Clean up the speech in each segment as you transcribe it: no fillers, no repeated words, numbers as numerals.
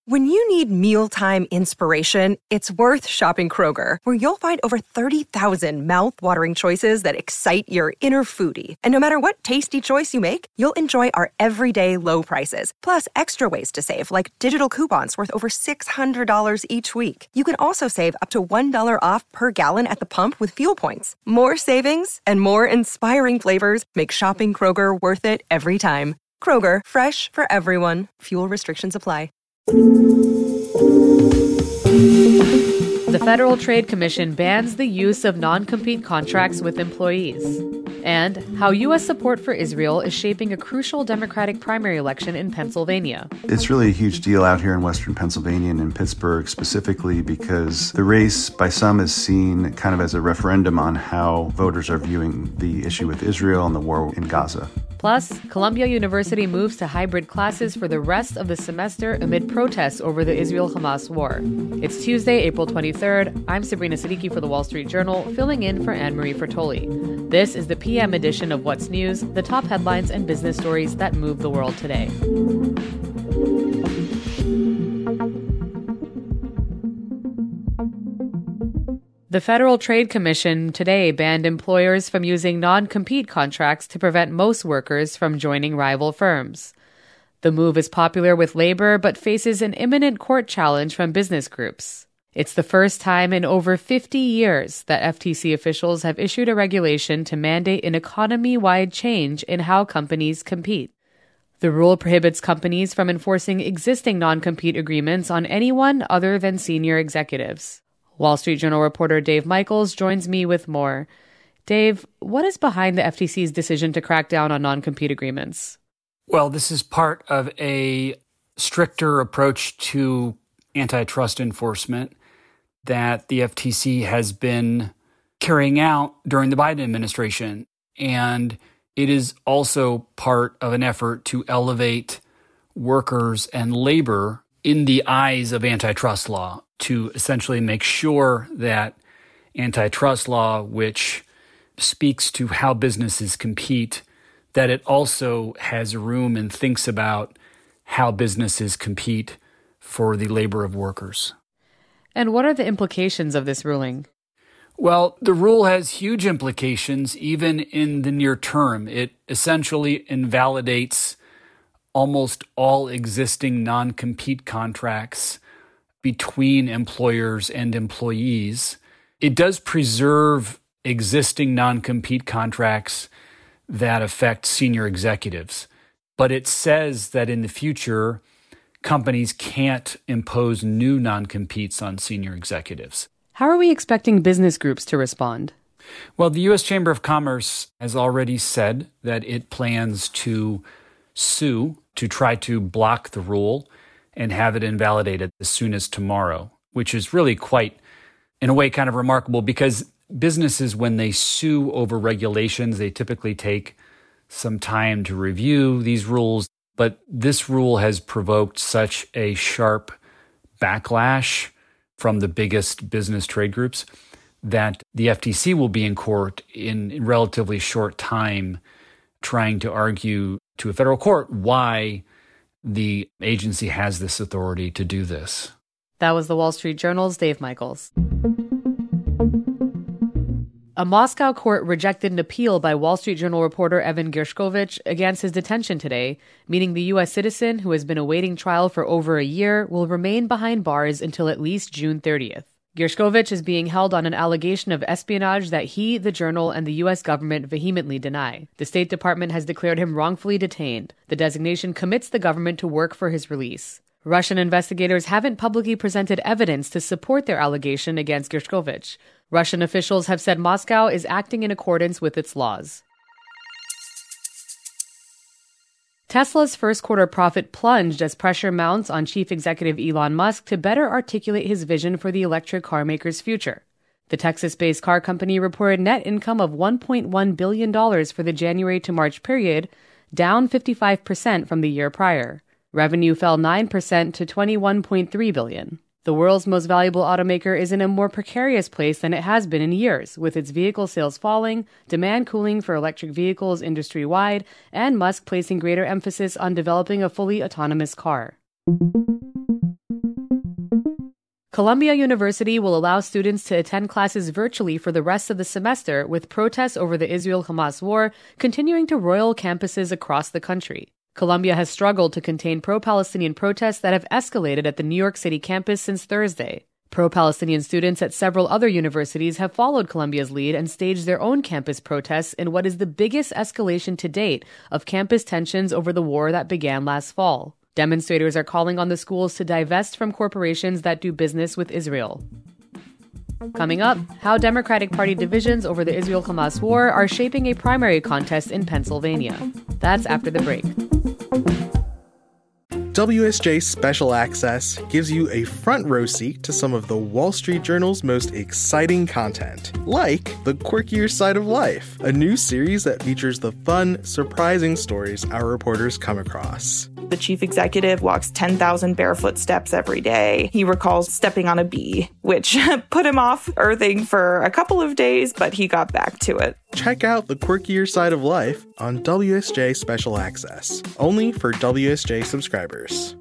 When you need mealtime inspiration, it's worth shopping Kroger, where you'll find over 30,000 mouth-watering choices that excite your inner foodie. And no matter what tasty choice you make, you'll enjoy our everyday low prices, plus extra ways to save, like digital coupons worth over $600 each week. You can also save up to $1 off per gallon at the pump with fuel points. More savings and more inspiring flavors make shopping Kroger worth it every time. Kroger, fresh for everyone. Fuel restrictions apply. The Federal Trade Commission bans the use of non-compete contracts with employees. And how U.S. support for Israel is shaping a crucial Democratic primary election in Pennsylvania. It's really a huge deal out here in Western Pennsylvania and in Pittsburgh specifically because the race by some is seen kind of as a referendum on how voters are viewing the issue with Israel and the war in Gaza. Plus, Columbia University moves to hybrid classes for the rest of the semester amid protests over the Israel-Hamas war. It's Tuesday, April 23rd. I'm Sabrina Siddiqui for The Wall Street Journal, filling in for Anne-Marie Fertoli. This is the PM edition of What's News, the top headlines and business stories that move the world today. The Federal Trade Commission today banned employers from using non-compete contracts to prevent most workers from joining rival firms. The move is popular with labor but faces an imminent court challenge from business groups. It's the first time in over 50 years that FTC officials have issued a regulation to mandate an economy-wide change in how companies compete. The rule prohibits companies from enforcing existing non-compete agreements on anyone other than senior executives. Wall Street Journal reporter Dave Michaels joins me with more. Dave, what is behind the FTC's decision to crack down on non-compete agreements? Well, this is part of a stricter approach to antitrust enforcement that the FTC has been carrying out during the Biden administration. And it is also part of an effort to elevate workers and labor in the eyes of antitrust law, to essentially make sure that antitrust law, which speaks to how businesses compete, that it also has room and thinks about how businesses compete for the labor of workers. And what are the implications of this ruling? Well, the rule has huge implications even in the near term. It essentially invalidates almost all existing non-compete contracts between employers and employees. It does preserve existing non-compete contracts that affect senior executives, but it says that in the future, companies can't impose new non-competes on senior executives. How are we expecting business groups to respond? Well, the U.S. Chamber of Commerce has already said that it plans to sue to try to block the rule and have it invalidated as soon as tomorrow, which is really quite, in a way, kind of remarkable because businesses, when they sue over regulations, they typically take some time to review these rules. But this rule has provoked such a sharp backlash from the biggest business trade groups that the FTC will be in court in relatively short time trying to argue to a federal court why the agency has this authority to do this. That was the Wall Street Journal's Dave Michaels. A Moscow court rejected an appeal by Wall Street Journal reporter Evan Gershkovich against his detention today, meaning the U.S. citizen who has been awaiting trial for over a year will remain behind bars until at least June 30th. Gershkovich is being held on an allegation of espionage that he, the Journal, and the U.S. government vehemently deny. The State Department has declared him wrongfully detained. The designation commits the government to work for his release. Russian investigators haven't publicly presented evidence to support their allegation against Gershkovich. Russian officials have said Moscow is acting in accordance with its laws. Tesla's first quarter profit plunged as pressure mounts on chief executive Elon Musk to better articulate his vision for the electric car maker's future. The Texas-based car company reported net income of $1.1 billion for the January to March period, down 55% from the year prior. Revenue fell 9% to $21.3 billion. The world's most valuable automaker is in a more precarious place than it has been in years, with its vehicle sales falling, demand cooling for electric vehicles industry-wide, and Musk placing greater emphasis on developing a fully autonomous car. Columbia University will allow students to attend classes virtually for the rest of the semester, with protests over the Israel-Hamas war continuing to roil campuses across the country. Columbia has struggled to contain pro-Palestinian protests that have escalated at the New York City campus since Thursday. Pro-Palestinian students at several other universities have followed Columbia's lead and staged their own campus protests in what is the biggest escalation to date of campus tensions over the war that began last fall. Demonstrators are calling on the schools to divest from corporations that do business with Israel. Coming up, how Democratic Party divisions over the Israel-Hamas war are shaping a primary contest in Pennsylvania. That's after the break. WSJ Special Access gives you a front row seat to some of the Wall Street Journal's most exciting content, like The Quirkier Side of Life, a new series that features the fun, surprising stories our reporters come across. The chief executive walks 10,000 barefoot steps every day. He recalls stepping on a bee, which put him off earthing for a couple of days, but he got back to it. Check out The Quirkier Side of Life on WSJ Special Access, only for WSJ subscribers.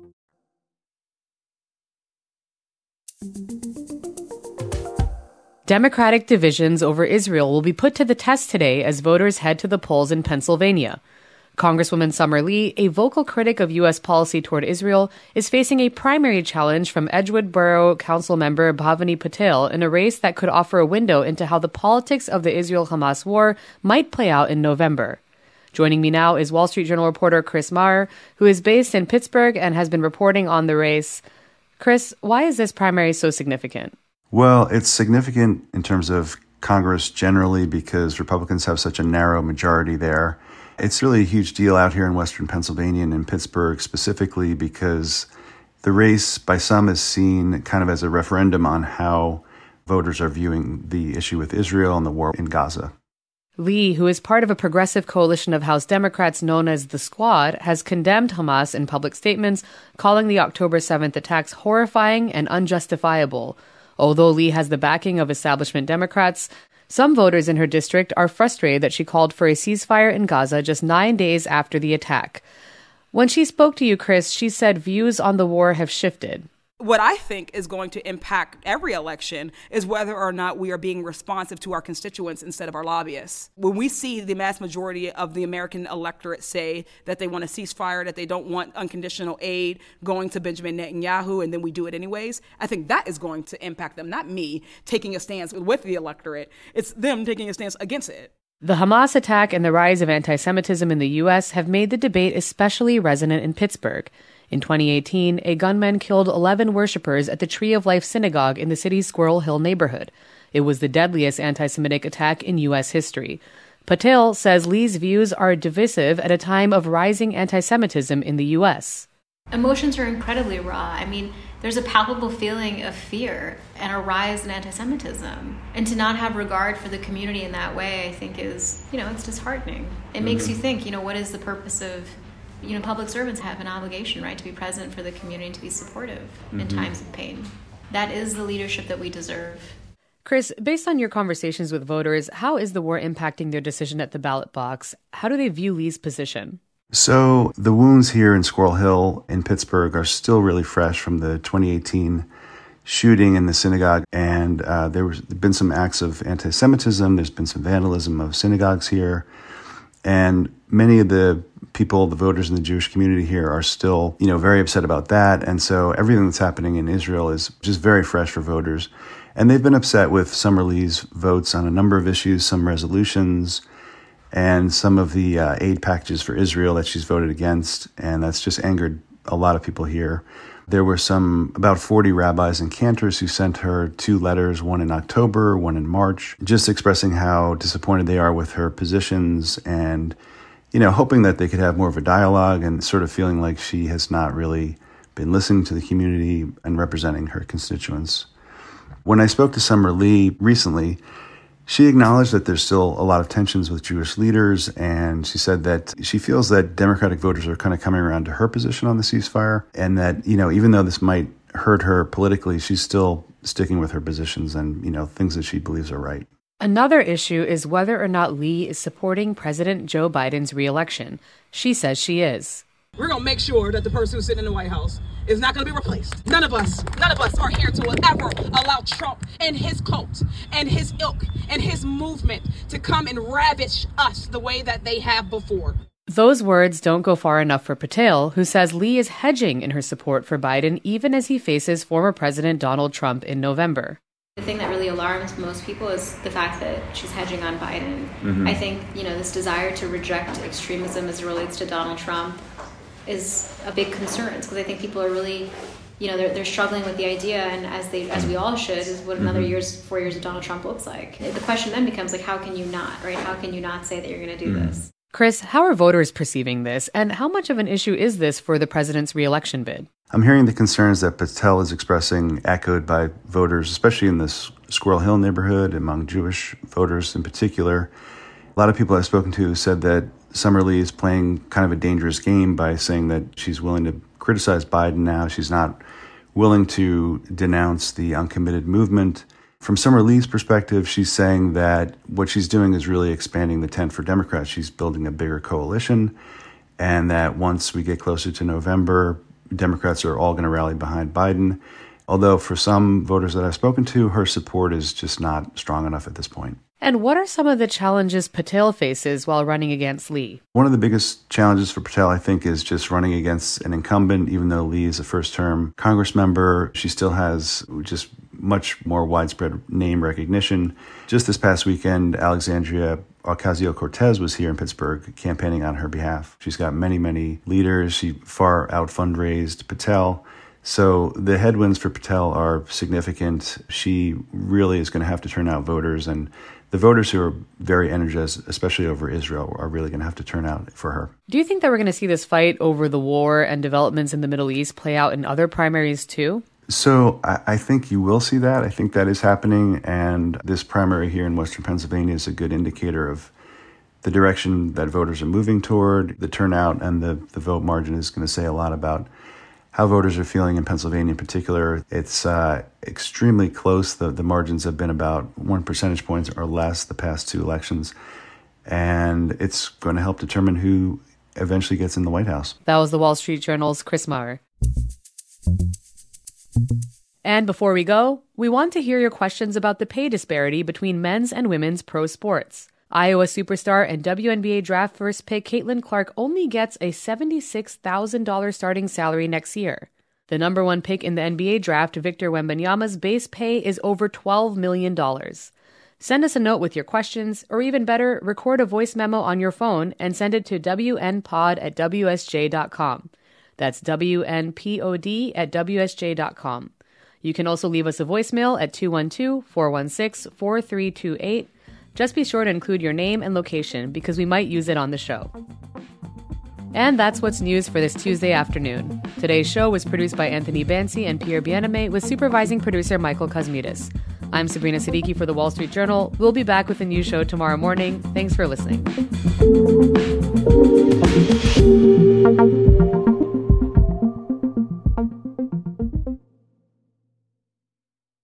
Democratic divisions over Israel will be put to the test today as voters head to the polls in Pennsylvania. Congresswoman Summer Lee, a vocal critic of U.S. policy toward Israel, is facing a primary challenge from Edgewood Borough Council member Bhavani Patel in a race that could offer a window into how the politics of the Israel-Hamas war might play out in November. Joining me now is Wall Street Journal reporter Chris Maher, who is based in Pittsburgh and has been reporting on the race. Chris, why is this primary so significant? Well, it's significant in terms of Congress generally because Republicans have such a narrow majority there. It's really a huge deal out here in Western Pennsylvania and in Pittsburgh specifically because the race by some is seen kind of as a referendum on how voters are viewing the issue with Israel and the war in Gaza. Lee, who is part of a progressive coalition of House Democrats known as the Squad, has condemned Hamas in public statements, calling the October 7th attacks horrifying and unjustifiable. Although Lee has the backing of establishment Democrats, some voters in her district are frustrated that she called for a ceasefire in Gaza just 9 days after the attack. When she spoke to you, Chris, she said views on the war have shifted. What I think is going to impact every election is whether or not we are being responsive to our constituents instead of our lobbyists. When we see the mass majority of the American electorate say that they want a ceasefire, that they don't want unconditional aid going to Benjamin Netanyahu, and then we do it anyways, I think that is going to impact them, not me taking a stance with the electorate. It's them taking a stance against it. The Hamas attack and the rise of anti-Semitism in the U.S. have made the debate especially resonant in Pittsburgh. In 2018, a gunman killed 11 worshippers at the Tree of Life Synagogue in the city's Squirrel Hill neighborhood. It was the deadliest anti-Semitic attack in U.S. history. Patel says Lee's views are divisive at a time of rising anti-Semitism in the U.S. Emotions are incredibly raw. I mean, there's a palpable feeling of fear and a rise in anti-Semitism. And to not have regard for the community in that way, I think is, it's disheartening. It makes you think, what is the purpose of public servants have an obligation, right, to be present for the community and to be supportive in times of pain. That is the leadership that we deserve. Chris, based on your conversations with voters, how is the war impacting their decision at the ballot box? How do they view Lee's position? So the wounds here in Squirrel Hill in Pittsburgh are still really fresh from the 2018 shooting in the synagogue. And there's been some acts of anti-Semitism. There's been some vandalism of synagogues here. And many of the people, the voters in the Jewish community here are still, very upset about that. And so everything that's happening in Israel is just very fresh for voters. And they've been upset with Summer Lee's votes on a number of issues, some resolutions, and some of the aid packages for Israel that she's voted against. And that's just angered a lot of people here. There were about 40 rabbis and cantors who sent her 2 letters, one in October, one in March, just expressing how disappointed they are with her positions and, hoping that they could have more of a dialogue and sort of feeling like she has not really been listening to the community and representing her constituents. When I spoke to Summer Lee recently, she acknowledged that there's still a lot of tensions with Jewish leaders, and she said that she feels that Democratic voters are kind of coming around to her position on the ceasefire, and that, even though this might hurt her politically, she's still sticking with her positions and, things that she believes are right. Another issue is whether or not Lee is supporting President Joe Biden's re-election. She says she is. We're going to make sure that the person who's sitting in the White House is not going to be replaced. None of us are here to ever allow Trump and his cult and his ilk and his movement to come and ravage us the way that they have before. Those words don't go far enough for Patel, who says Lee is hedging in her support for Biden even as he faces former President Donald Trump in November. The thing that really alarms most people is the fact that she's hedging on Biden. Mm-hmm. I think, this desire to reject extremism as it relates to Donald Trump is a big concern, because I think people are really, they're struggling with the idea, and as we all should, is what another 4 years of Donald Trump looks like. The question then becomes, how can you not, right? How can you not say that you're going to do this? Chris, how are voters perceiving this, and how much of an issue is this for the president's re-election bid? I'm hearing the concerns that Patel is expressing echoed by voters, especially in this Squirrel Hill neighborhood, among Jewish voters in particular. A lot of people I've spoken to said that Summer Lee is playing kind of a dangerous game by saying that she's willing to criticize Biden now. She's not willing to denounce the uncommitted movement. From Summer Lee's perspective, she's saying that what she's doing is really expanding the tent for Democrats. She's building a bigger coalition, and that once we get closer to November, Democrats are all going to rally behind Biden. Although for some voters that I've spoken to, her support is just not strong enough at this point. And what are some of the challenges Patel faces while running against Lee? One of the biggest challenges for Patel, I think, is just running against an incumbent. Even though Lee is a first-term Congress member, she still has just much more widespread name recognition. Just this past weekend, Alexandria Ocasio-Cortez was here in Pittsburgh campaigning on her behalf. She's got many, many leaders. She far out-fundraised Patel. So the headwinds for Patel are significant. She really is going to have to turn out voters, and the voters who are very energized, especially over Israel, are really going to have to turn out for her. Do you think that we're going to see this fight over the war and developments in the Middle East play out in other primaries too? So I think you will see that. I think that is happening, and this primary here in Western Pennsylvania is a good indicator of the direction that voters are moving toward. The turnout and the vote margin is going to say a lot about how voters are feeling in Pennsylvania in particular. It's extremely close. The margins have been about 1 percentage point or less the past two elections. And it's going to help determine who eventually gets in the White House. That was the Wall Street Journal's Chris Maher. And before we go, we want to hear your questions about the pay disparity between men's and women's pro sports. Iowa superstar and WNBA draft first pick Caitlin Clark only gets a $76,000 starting salary next year. The number one pick in the NBA draft, Victor Wembanyama's base pay is over $12 million. Send us a note with your questions, or even better, record a voice memo on your phone and send it to wnpod@wsj.com. That's WNPOD@wsj.com. You can also leave us a voicemail at 212-416-4328. Just be sure to include your name and location because we might use it on the show. And that's what's news for this Tuesday afternoon. Today's show was produced by Anthony Bansi and Pierre Bienemé with supervising producer Michael Kosmides. I'm Sabrina Siddiqui for The Wall Street Journal. We'll be back with a new show tomorrow morning. Thanks for listening.